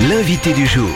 l'invité du jour.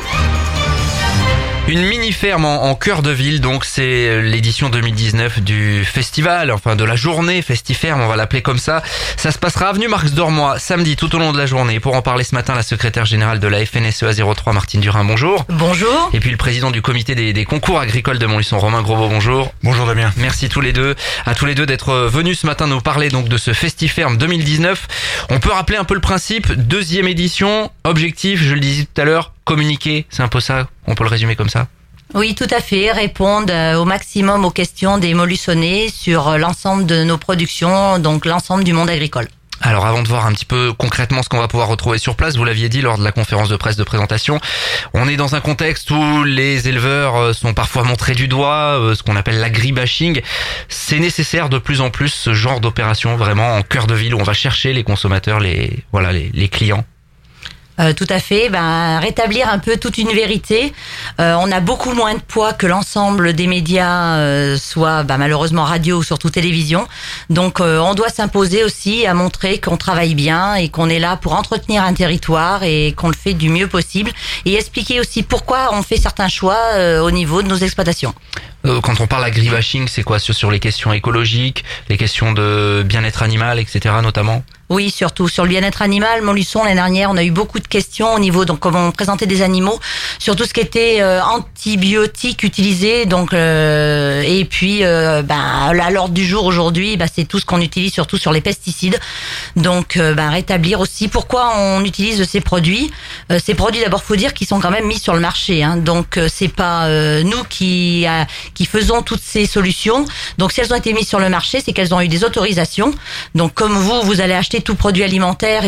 Une mini-ferme en cœur de ville, donc c'est l'édition 2019 du festival, enfin de la journée Festiferme, on va l'appeler comme ça. Ça se passera avenue Marx d'Ormois, samedi tout au long de la journée. Pour en parler ce matin, la secrétaire générale de la FNSEA 03, Martine Durin, bonjour. Bonjour. Et puis le président du comité des concours agricoles de Montluçon, Romain Grosbeau, bonjour. Bonjour Damien. Merci à tous les deux d'être venus ce matin nous parler donc de ce Festiferme 2019. On peut rappeler un peu le principe, deuxième édition, objectif, je le disais tout à l'heure, communiquer, c'est un peu ça, on peut le résumer comme ça. Oui, tout à fait. Répondre au maximum aux questions des Montluçonnais sur l'ensemble de nos productions, donc l'ensemble du monde agricole. Alors avant de voir un petit peu concrètement ce qu'on va pouvoir retrouver sur place, vous l'aviez dit lors de la conférence de presse de présentation, on est dans un contexte où les éleveurs sont parfois montrés du doigt, ce qu'on appelle l'agribashing. C'est nécessaire de plus en plus ce genre d'opération vraiment en cœur de ville où on va chercher les consommateurs, les clients. Tout à fait. Rétablir un peu toute une vérité. On a beaucoup moins de poids que l'ensemble des médias, soit malheureusement radio ou surtout télévision. Donc on doit s'imposer aussi à montrer qu'on travaille bien et qu'on est là pour entretenir un territoire et qu'on le fait du mieux possible. Et expliquer aussi pourquoi on fait certains choix au niveau de nos exploitations. Quand on parle agribashing, c'est quoi sur les questions écologiques, les questions de bien-être animal, etc. notamment? Oui, surtout sur le bien-être animal. Montluçon, l'année dernière, on a eu beaucoup de questions au niveau, donc comme on présentait des animaux, sur tout ce qui était antibiotiques utilisés. Donc et puis à l'ordre du jour aujourd'hui, c'est tout ce qu'on utilise, surtout sur les pesticides. Donc rétablir aussi pourquoi on utilise ces produits. Ces produits, d'abord, faut dire qu'ils sont quand même mis sur le marché. Donc c'est pas nous qui faisons toutes ces solutions. Donc si elles ont été mises sur le marché, c'est qu'elles ont eu des autorisations. Donc comme vous allez acheter tout produit alimentaire,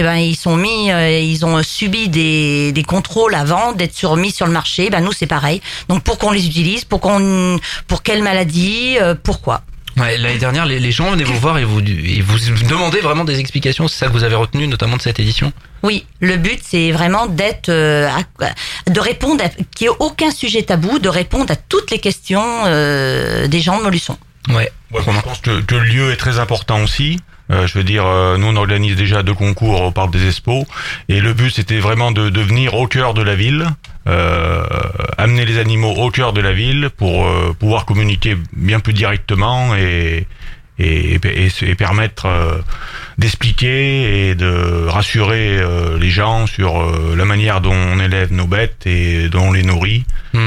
ils ont subi des contrôles avant d'être mis sur le marché. Nous c'est pareil. Donc pour qu'on les utilise, pour quelle maladie, pourquoi. Ouais, l'année dernière, les gens venaient vous voir et vous demandaient vraiment des explications. C'est ça que vous avez retenu, notamment de cette édition? Oui, le but c'est vraiment de répondre, qu'il n'y ait aucun sujet tabou, de répondre à toutes les questions des gens de Montluçon. Ouais, je pense que le lieu est très important aussi. Je veux dire, nous on organise déjà 2 concours au Parc des Expos et le but c'était vraiment de venir au cœur de la ville, amener les animaux au cœur de la ville pour pouvoir communiquer bien plus directement et permettre d'expliquer et de rassurer les gens sur la manière dont on élève nos bêtes et dont on les nourrit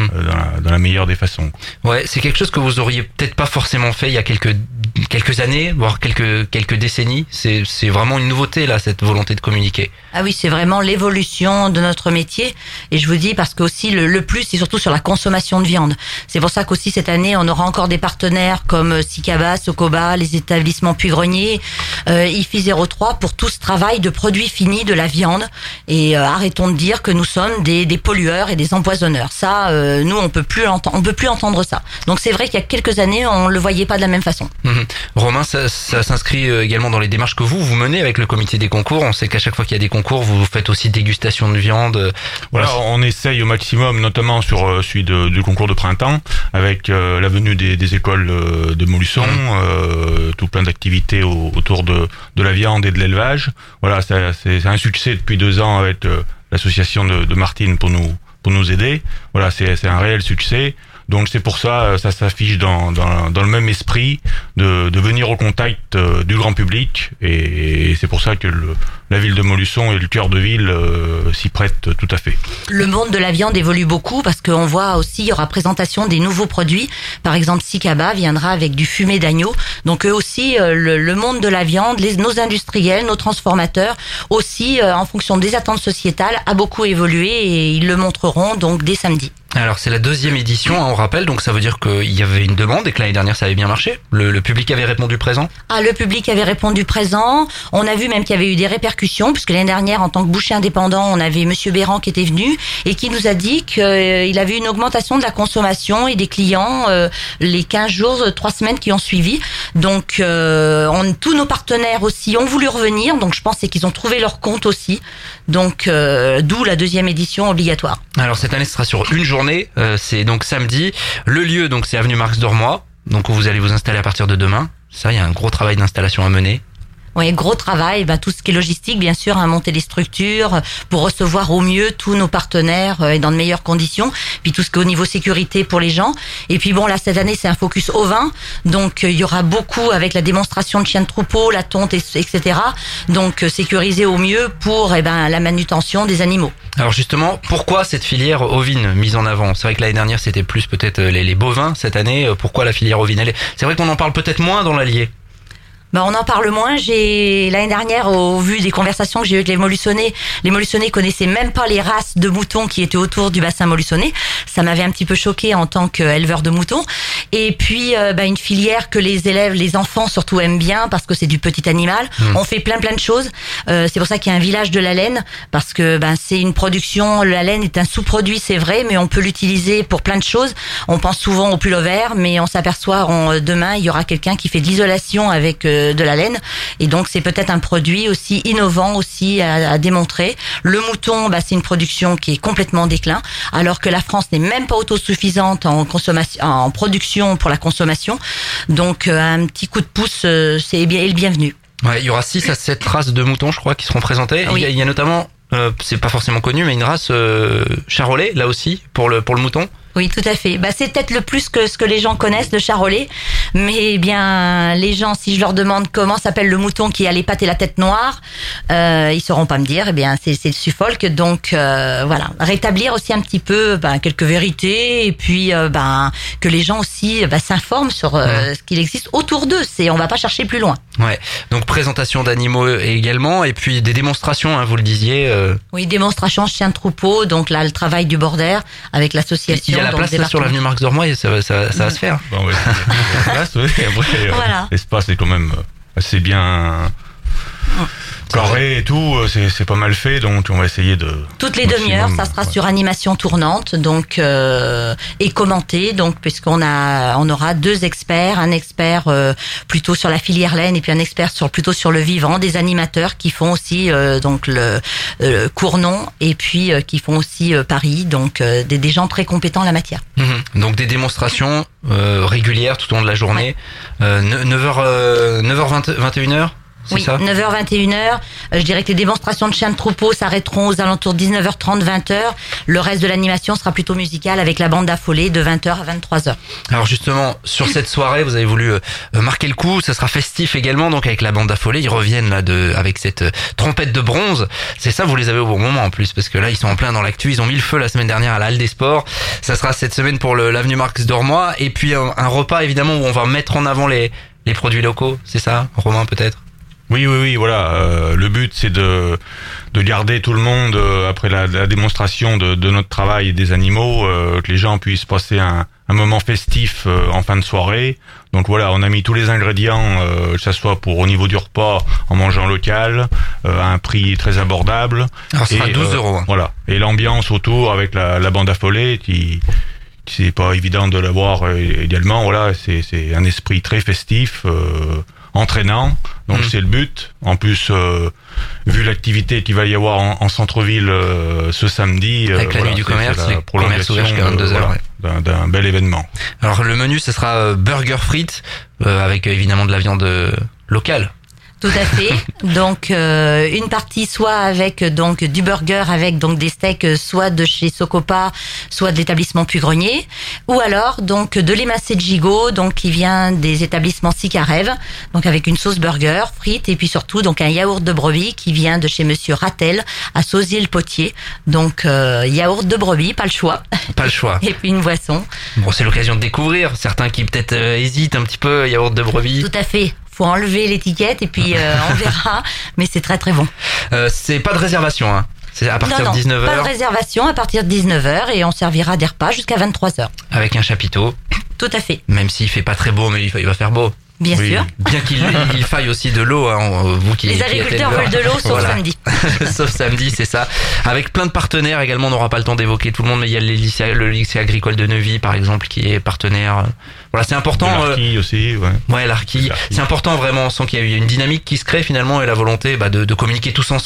dans la meilleure des façons. Ouais, c'est quelque chose que vous auriez peut-être pas forcément fait il y a quelques années, voire quelques décennies. C'est vraiment une nouveauté là, cette volonté de communiquer. Ah oui, c'est vraiment l'évolution de notre métier. Et je vous dis parce que aussi le plus, c'est surtout sur la consommation de viande. C'est pour ça qu'aussi cette année, on aura encore des partenaires comme Sicaba, Socoba, les établissements Puy-Grenier, IFI 03 pour tout ce travail de produits finis de la viande. Et arrêtons de dire que nous sommes des pollueurs et des empoisonneurs. Ça, nous, on peut plus entendre ça. Donc c'est vrai qu'il y a quelques années, on le voyait pas de la même façon. Romain, ça s'inscrit également dans les démarches que vous menez avec le comité des concours. On sait qu'à chaque fois qu'il y a des concours, vous faites aussi dégustation de viande. Voilà, on essaye au maximum, notamment sur celui du concours de printemps, avec la venue des écoles de Montluçon, tout plein d'activités autour de la viande et de l'élevage. Voilà, c'est un succès depuis 2 ans avec l'association de Martine pour nous aider. Voilà, c'est un réel succès. Donc c'est pour ça s'affiche dans le même esprit de venir au contact du grand public et c'est pour ça que la ville de Montluçon et le cœur de ville s'y prêtent tout à fait. Le monde de la viande évolue beaucoup parce qu'on voit aussi, il y aura présentation des nouveaux produits. Par exemple, Sicaba viendra avec du fumé d'agneau. Donc eux aussi, le monde de la viande, nos industriels, nos transformateurs aussi, en fonction des attentes sociétales, a beaucoup évolué et ils le montreront donc dès samedi. Alors c'est la 2e édition, on rappelle, donc ça veut dire qu'il y avait une demande et que l'année dernière ça avait bien marché. Le public avait répondu présent. Le public avait répondu présent. On a vu même qu'il y avait eu des répercussions, puisque l'année dernière, en tant que boucher indépendant, on avait Monsieur Béran qui était venu et qui nous a dit qu'il avait une augmentation de la consommation et des clients les 15 jours, 3 semaines qui ont suivi. Donc tous nos partenaires aussi ont voulu revenir, donc je pense c'est qu'ils ont trouvé leur compte aussi. Donc d'où la 2e édition obligatoire. Alors cette année ce sera sur une journée, c'est donc samedi. Le lieu donc c'est avenue Marx d'Ormois, donc où vous allez vous installer à partir de demain. Ça, il y a un gros travail d'installation à mener. Oui, gros travail, tout ce qui est logistique, bien sûr, monter les structures pour recevoir au mieux tous nos partenaires et dans de meilleures conditions. Puis tout ce qui est au niveau sécurité pour les gens. Et puis bon, là, cette année, c'est un focus ovin. Donc, il y aura beaucoup avec la démonstration de chiens de troupeau, la tonte, etc. Donc, sécuriser au mieux pour la manutention des animaux. Alors justement, pourquoi cette filière ovine mise en avant? C'est vrai que l'année dernière, c'était plus peut-être les bovins. Cette année, pourquoi la filière ovine? C'est vrai qu'on en parle peut-être moins dans l'Allier. On en parle moins. L'année dernière, au vu des conversations que j'ai eues avec les Molusonnais connaissaient même pas les races de moutons qui étaient autour du bassin Molusonnais. Ça m'avait un petit peu choqué en tant qu'éleveur de moutons. Et puis, une filière que les élèves, les enfants surtout aiment bien parce que c'est du petit animal. On fait plein de choses. C'est pour ça qu'il y a un village de la laine parce que c'est une production. La laine est un sous-produit, c'est vrai, mais on peut l'utiliser pour plein de choses. On pense souvent au pullover, mais on s'aperçoit demain il y aura quelqu'un qui fait de l'isolation avec de la laine, et donc c'est peut-être un produit aussi innovant aussi à démontrer. Le mouton, c'est une production qui est complètement en déclin, alors que la France n'est même pas autosuffisante en consommation, en production pour la consommation. Donc un petit coup de pouce, c'est bien le bienvenu. Ouais, il y aura 6 à 7 races de moutons, je crois, qui seront présentées. Oui. Il y a notamment, c'est pas forcément connu, mais une race charolais là aussi pour le mouton. Oui, tout à fait. C'est peut-être le plus que ce que les gens connaissent de charolais, mais bien les gens, si je leur demande comment s'appelle le mouton qui a les pattes et la tête noire, ils sauront pas me dire. C'est le Suffolk. Donc voilà, rétablir aussi un petit peu quelques vérités, et puis que les gens aussi s'informent sur ce qu'il existe autour d'eux. On va pas chercher plus loin. Ouais. Donc présentation d'animaux également, et puis des démonstrations, vous le disiez. Oui, démonstration chien de troupeau. Donc là, le travail du border avec l'association. Il y a la place sur l'avenue Marx Dormoy, ça va se faire. Bon, ouais, place, oui. Après, voilà. L'espace est quand même assez bien carré et tout, c'est pas mal fait, donc on va essayer de... Toutes les demi-heures, ça sera sur animation tournante, donc et commenté, donc puisqu'on aura 2 experts, un expert plutôt sur la filière laine et puis un expert plutôt sur le vivant, des animateurs qui font aussi donc le Cournon, et puis qui font aussi Paris, donc des gens très compétents en la matière. Donc des démonstrations régulières tout au long de la journée, 9h 21h. Oui, 9h, 21h. Je dirais que les démonstrations de chiens de troupeau s'arrêteront aux alentours de 19h30, 20h. Le reste de l'animation sera plutôt musicale avec la bande affolée de 20h à 23h. Alors justement, sur cette soirée, vous avez voulu marquer le coup. Ça sera festif également, donc avec la bande affolée. Ils reviennent là avec cette trompette de bronze. C'est ça, vous les avez au bon moment en plus, parce que là, ils sont en plein dans l'actu. Ils ont mis le feu la semaine dernière à la Halle des Sports. Ça sera cette semaine pour l'avenue Marx Dormoy. Et puis un repas évidemment où on va mettre en avant les produits locaux. C'est ça, Romain, peut-être? Oui, voilà. Le but, c'est de garder tout le monde après la démonstration de notre travail et des animaux, que les gens puissent passer un moment festif en fin de soirée. Donc voilà, on a mis tous les ingrédients, que ça soit au niveau du repas, en mangeant local, à un prix très abordable. Alors, ça sera 12 €. Voilà. Et l'ambiance autour avec la bande affolée, c'est pas évident de l'avoir également. Voilà, c'est un esprit très festif. Entraînant, donc c'est le but. En plus, vu l'activité qu'il va y avoir en centre-ville ce samedi, avec la nuit du commerce, la prolongation jusqu'à 22h, d'un bel événement. Alors le menu, ce sera burger frites avec évidemment de la viande locale. Tout à fait. Donc une partie soit avec donc du burger avec donc des steaks soit de chez Socopa, soit de l'établissement Puy-Grenier, ou alors donc de l'émacé de gigot, donc qui vient des établissements Sicarev, donc avec une sauce burger, frites, et puis surtout donc un yaourt de brebis qui vient de chez Monsieur Rattel à Sauzier-le-Potier. Donc yaourt de brebis, pas le choix. Pas le choix. Et puis une boisson. Bon, c'est l'occasion de découvrir. Certains qui peut-être hésitent un petit peu, yaourt de brebis. Tout à fait. Faut enlever l'étiquette et puis on verra, mais c'est très très bon. C'est pas de réservation, hein. C'est à partir de 19h. Pas de réservation à partir de 19h, et on servira des repas jusqu'à 23h. Avec un chapiteau. Tout à fait. Même s'il fait pas très beau, mais il va faire beau. Bien sûr. Bien qu'il faille aussi de l'eau, hein, vous qui les agriculteurs veulent de l'eau, sauf samedi. Sauf samedi, c'est ça. Avec plein de partenaires également, on n'aura pas le temps d'évoquer tout le monde, mais il y a le lycée agricole de Neuvy, par exemple, qui est partenaire. Voilà, c'est important. L'Arki aussi, ouais. Ouais, l'Arki. C'est important vraiment, on sent qu'il y a une dynamique qui se crée finalement, et la volonté de communiquer tous ensemble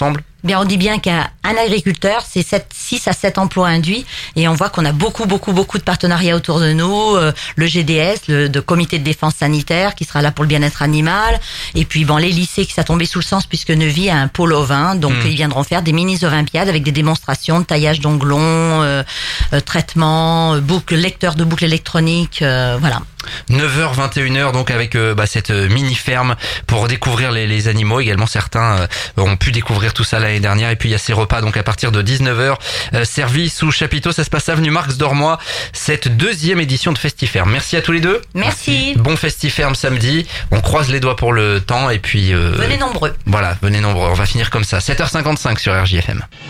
Bien, on dit bien qu'un agriculteur, c'est 6 à 7 emplois induits, et on voit qu'on a beaucoup de partenariats autour de nous. Le GDS, le comité de défense sanitaire, qui sera là pour le bien-être animal, et puis bon, les lycées qui sont tombés sous le sens puisque Neuvy a un pôle ovin, donc ils viendront faire des mini-olympiades avec des démonstrations de taillage d'onglons, traitement, lecteur de boucles électroniques, voilà. 9h, 21h, donc avec cette mini-ferme pour découvrir les animaux. Également, certains ont pu découvrir tout ça l'année dernière. Et puis, il y a ces repas, donc à partir de 19h, servis sous chapiteau. Ça se passe avenue Marx d'Ormois, cette 2e édition de Festiferme. Merci à tous les deux. Merci. Bon Festiferme samedi. On croise les doigts pour le temps. Et puis... venez nombreux. Voilà, venez nombreux. On va finir comme ça. 7h55 sur RJFM.